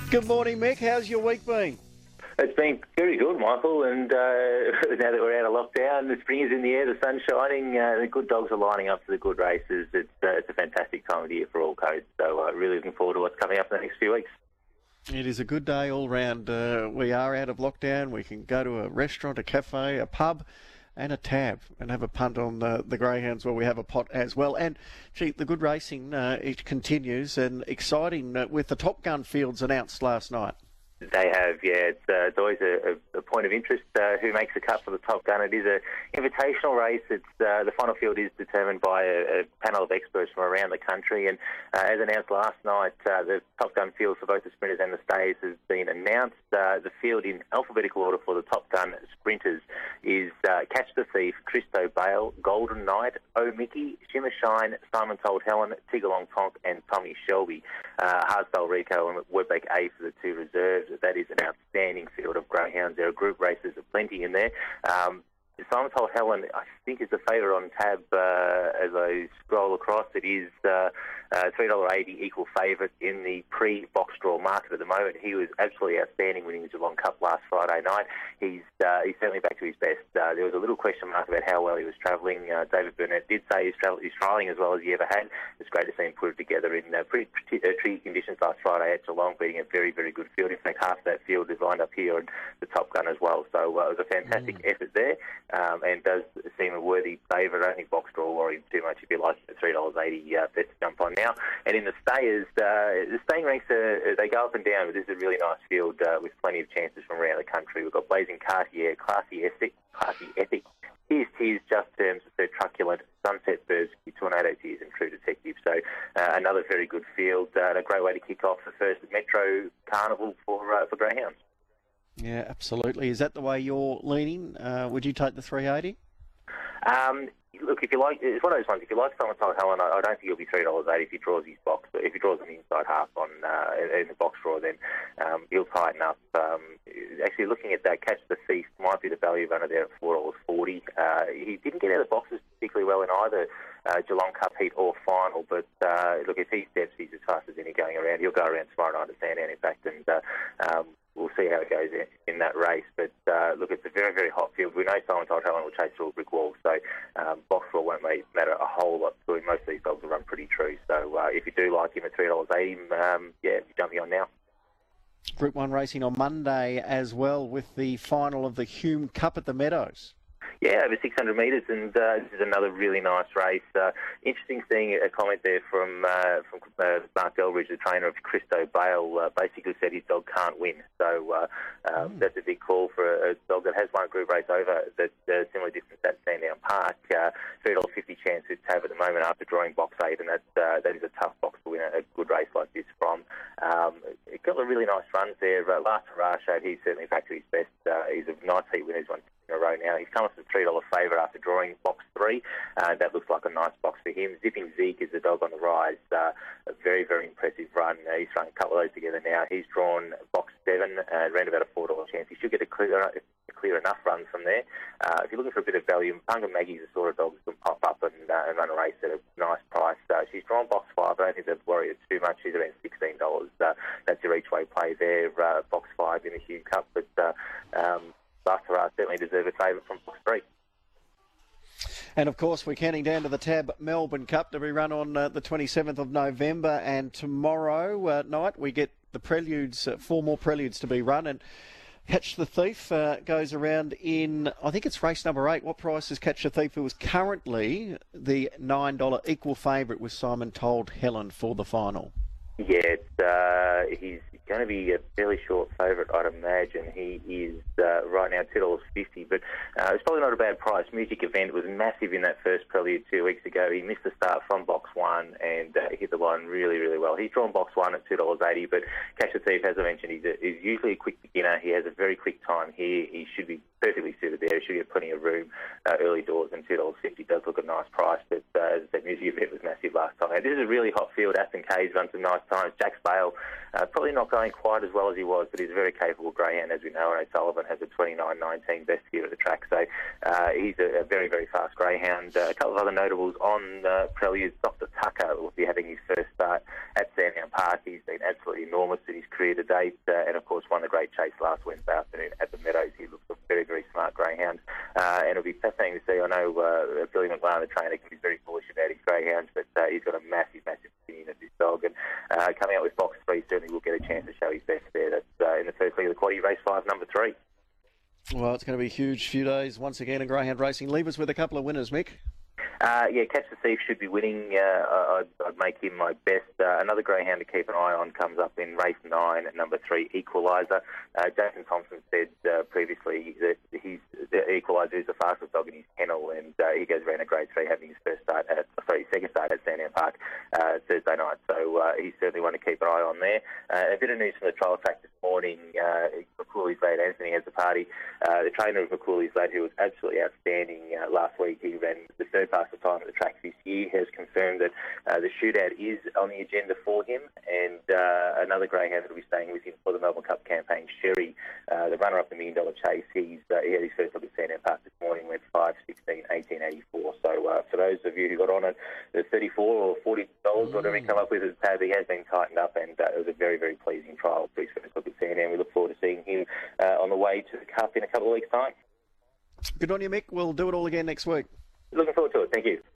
Good morning, Mick. How's your week been? It's been very good, Michael, and now that we're out of lockdown, the spring is in the air, the sun's shining, the good dogs are lining up for the good races. It's a fantastic time of the year for all codes, so really looking forward to what's coming up in the next few weeks. It is a good day all round. We are out of lockdown. We can go to a restaurant, a cafe, a pub and a tab and have a punt on the greyhounds where we have a pot as well. And, gee, the good racing, it continues and exciting with the Top Gun fields announced last night. They have, yeah. It's always a point of interest who makes the cut for the Top Gun. It is an invitational race. It's the final field is determined by a panel of experts from around the country. And as announced last night, the Top Gun field for both the sprinters and the stays has been announced. The field in alphabetical order for the Top Gun sprinters is Catch the Thief, Christo Bale, Golden Knight, O Mickey, Shimmer Shine, Simon Told Helen, Tigalong Tonk, and Tommy Shelby. Hardstyle Rico and Webbeck A for the two reserves. That is an outstanding field of greyhounds. There are group races of plenty in there. Simon Told Helen, I think, is the favourite on tab as I scroll across. It is $3.80 equal favourite in the pre-box draw market at the moment. He was absolutely outstanding winning the Geelong Cup last Friday night. He's certainly back to his best. There was a little question mark about how well he was travelling. David Burnett did say he's trialling as well as he ever had. It's great to see him put it together in pretty tricky conditions last Friday at Geelong, beating a very, very good field. In fact, half of that field is lined up here and the Top Gun as well. So it was a fantastic effort there. And does seem a worthy favourite. I don't think box draw worried too much if you like the $3.80 bet to jump on now. And in the stayers, the staying ranks, they go up and down, but this is a really nice field with plenty of chances from around the country. We've got Blazing Cartier, Classy Ethic, Here's Tears, Just Terms, Third Truculent, Sunset Birds, Tornado Tears and True Detective. So another very good field. A great way to kick off the first Metro Carnival for greyhounds. Yeah, absolutely. Is that the way you're leaning? Would you take the 380? Look, if you like, it's one of those ones. If you like Simon Told Helen, I don't think it'll be $3.80 if he draws his box. But if he draws an inside half on in the box draw, then he'll tighten up. Actually, looking at that, Catch the Thief might be the value runner there at $4.40. He didn't get out of the boxes particularly well in either Geelong Cup heat or final. But look, if he steps, he's as fast as any going around. He'll go around tomorrow night at Sandown, in fact, and we'll see how it goes in that race. But look, it's a very, very hot field. We know Simon Told Helen will chase through a brick wall, so box draw won't matter a whole lot to him. Most of these dogs will run pretty true. So if you do like him at $3.80, you're jumping on now. Group 1 racing on Monday as well with the final of the Hume Cup at the Meadows. Yeah, over 600 metres, and this is another really nice race. Interesting seeing a comment there from Mark Elridge, the trainer of Christo Bale, basically said his dog can't win. So that's a big call for a dog that has won a group race over that similar distance at Sandown Park. $3.50 chance with tab at the moment after drawing box 8, and that is a tough box to win a good race like this from. It got a really nice runs there. Last Hurrah showed he's certainly back to his best. He's a nice heat winner. He's won in a row now. He's come up with a $3 favourite after drawing box 3. That looks like a nice box for him. Zipping Zeke is the dog on the rise. A very, very impressive run. He's thrown a couple of those together now. He's drawn box 7, around about a $4 chance. He should get a clear enough run from there. If you're looking for a bit of value, Punga Maggie's the sort of dog that can pop up and run a race at a nice price. She's drawn box 5. I don't think they'd worry it too much. She's around $16. That's your each way play there. Box 5 in the Hume Cup. But Last Hurrah certainly deserve a favourite from box 3. And of course, we're counting down to the Tab Melbourne Cup to be run on the 27th of November. And tomorrow night we get the preludes, 4 more preludes to be run. And Catch the Thief goes around in, I think it's race number 8. What price is Catch the Thief? It was currently the $9 equal favourite with Simon Told Helen for the final. Yeah, he's going to be a fairly short favourite, I'd imagine. He is right now $2.50, but it's probably not a bad price. Music Event was massive in that first prelude 2 weeks ago. He missed the start from box 1 and hit the line really, really well. He's drawn box 1 at $2.80, but Catch the Thief, as I mentioned, he's usually a quick beginner. He has a very quick time here. He should be perfectly suited there. He should get plenty of room early doors, and $2.50 does look a nice price, but as I said, Music Event was massive last time. And this is a really hot field. Aston K's run some nice of times. Jack Bale, probably not going quite as well as he was, but he's a very capable greyhound, as we know. And O'Sullivan has a 29.19 best year at the track, so he's a very, very fast greyhound. A couple of other notables on Preludes. Dr. Tucker will be having his first start at Sandown Park. He's been absolutely enormous in his career to date, and of course won the Great Chase last Wednesday afternoon at the Meadows. He looks a very, very smart greyhound, and it'll be fascinating to see. I know Billy McLaren, the trainer, is very bullish about his greyhounds, but he's got a massive, massive opinion of this dog, and coming out with Box 3 certainly will get a chance to show his best there. That's in the first leg of the quaddy, race 5, number 3. Well, it's going to be a huge few days once again in greyhound racing. Leave us with a couple of winners, Mick. Catch the Thief should be winning. I'd make him my best. Another greyhound to keep an eye on comes up in race 9 at number 3, Equalizer. Jason Thompson said previously that the Equalizer is the fastest dog in his kennel, and he goes around a grade 3 having his second start at Sandown Park Thursday night. So he's certainly one to keep an eye on there. A bit of news from the trial track this morning. McCooley's lad Anthony has a party. The trainer of McCooley's lad, who was absolutely outstanding last week, he ran the third fastest time at the track this year, has confirmed that the shootout is on the agenda for him, and another greyhound that will be staying with him for the Melbourne Cup campaign, Sherry, the runner-up the $1 Million Chase. He had his first look at Sandown Park this morning, went 5:16, 18:84. So for those of you who got on at the $34 or $40, whatever he come up with as a tab, he has been tightened up, and it was a very, very pleasing trial for his first look at Sandown. We look forward to seeing him on the way to the Cup in a couple of weeks' time. Good on you, Mick. We'll do it all again next week. Looking forward to it. Thank you.